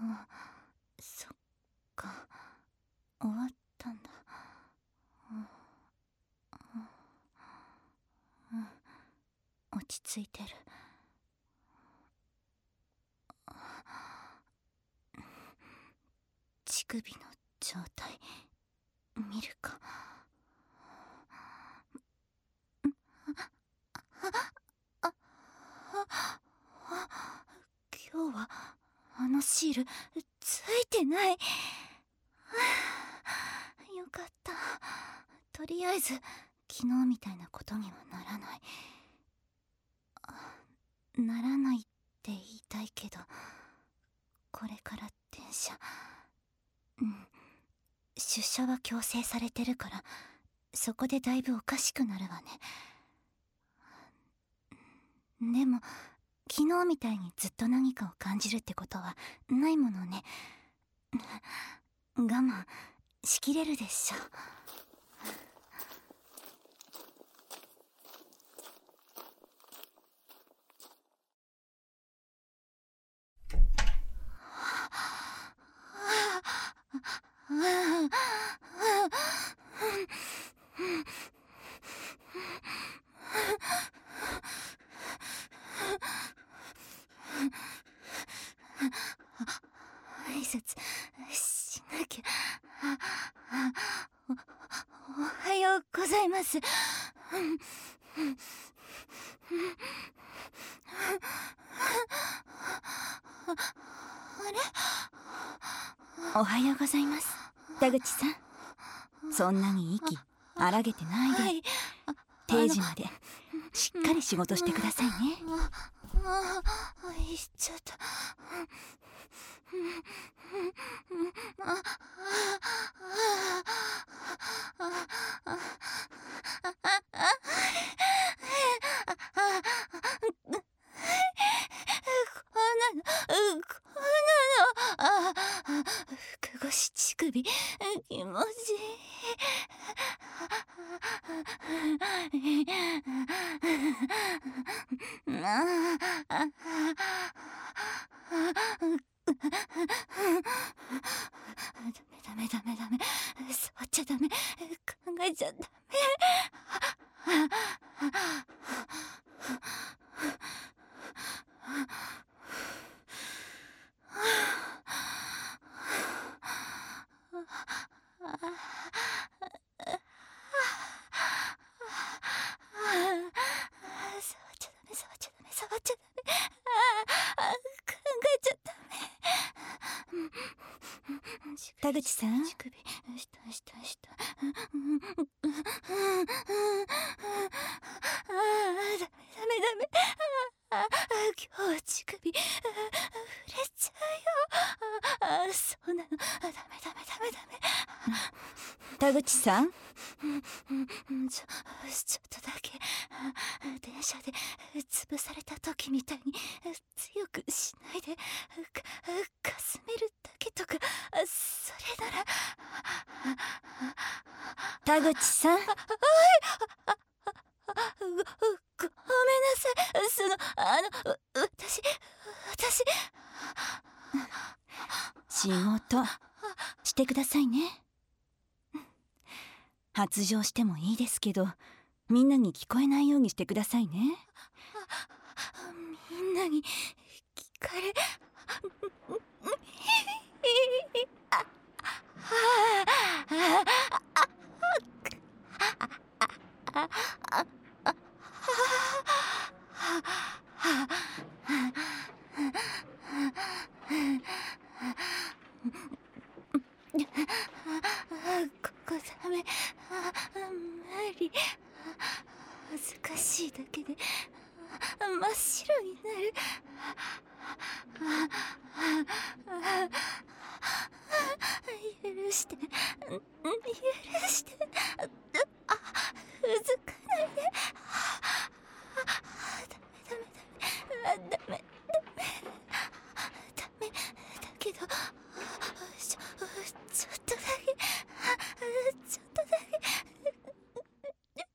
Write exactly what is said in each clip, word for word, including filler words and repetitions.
あ、そっか、終わったんだ。うん、落ち着いてる。乳首の状態見るか。今日はあのシールついてない。よかった。とりあえず昨日みたいなことにはならない。ならないって言いたいけど、これから電車、うん、出社は強制されてるから、そこでだいぶおかしくなるわね。でも昨日みたいにずっと何かを感じるってことはないものね。我慢しきれるでしょ。挨拶しなきゃ。お、おはようございます。あれ？おはようございます、田口さん。そんなに息荒げてないで、はい、定時までしっかり仕事してくださいね。ああ、言っちゃった。腹越し乳首気持ちいい。ダメダメダメダメ、触っちゃダメ、考えちゃダメ。田口さん、乳首下下下。ダメダメダメ。今日は乳首触れちゃうよ。そうなの。ダメダメダメダメ。田口さん、ちょちょっとだけ電車で潰された時みたいに強くしないで。かかすめるだけとか、それなら。田口さん、はい、ご、ごめんなさい。そのあの私私仕事してくださいね。発情してもいいですけど、みんなに聞こえないようにしてくださいね。みんなに聞かれここダメ、無理。恥ずかしいだけで真っ白になる。許して許して。あ、うずかないで。ダメダメダメダメダメだけど、ちょちょっとだけちょっとだけ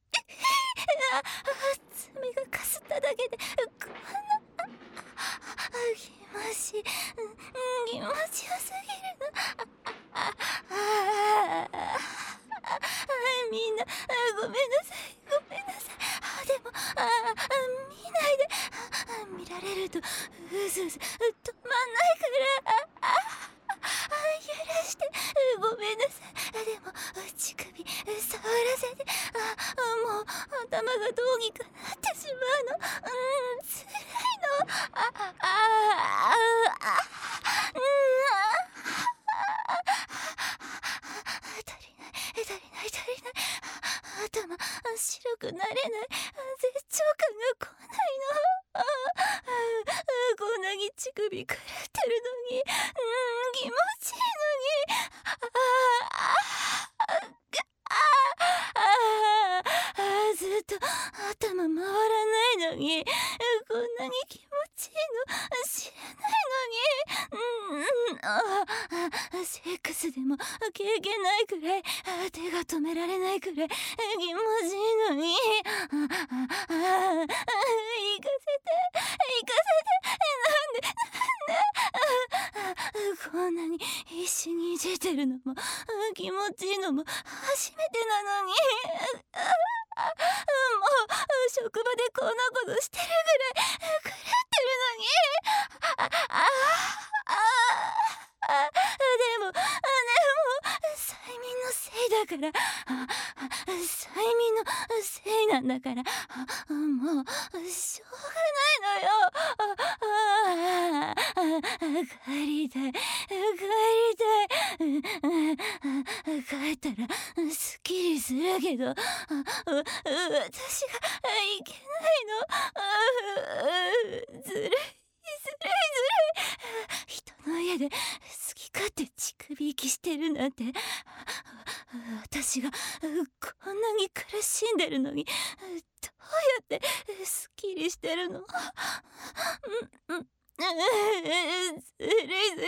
爪がかすっただけでこんな気持ちいい。 気持ちよすぎるの。あああみんなごめんなさいごめんなさい。あでもあ見ないで。あ見られるとうずうず止まんないからあ許してごめんなさい。でも乳首触らせてあもう頭がどうにかなってしまうの。うん辛いの。ああああうん足りない足りない足りない。頭白くなれない。絶頂感が来ないの。あこんなに乳首くらってるのにうん気持ちいいのにああああずっと頭回らないのにこんなに気持ちいいの知らないのにうんあセックスでも経験ないくらい手が止められないくらい気持ちいいのにあああ行かせて行かせてなんでなんでこんなに必死に出てるのも気持ちいいのも初めてなのにもう職場でこんなことしてるぐらい狂ってるのにあああでもでも催眠のせいだから催眠のせいなんだからもうしょうがないのよ。ああ帰りたい帰りたい帰ったらすっきりするけど私がいけないのずるいずるいずるい人の家で好き勝手乳首息してるなんて私がこんなに苦しんでるのにどうやってすっきりしてるの。うんうんずるいずるいずるいよ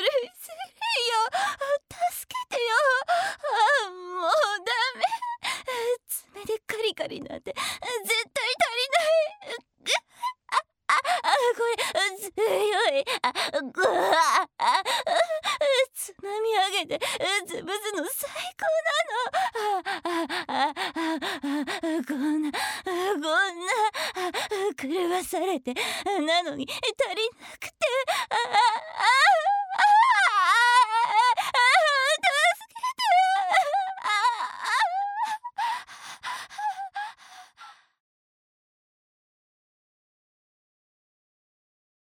助けてよ。あもうダメ爪でカリカリなんて絶対足りない。ああこれ強いあぐわあつまみ上げて潰すの最高なの。ああああこんなこんな狂わされて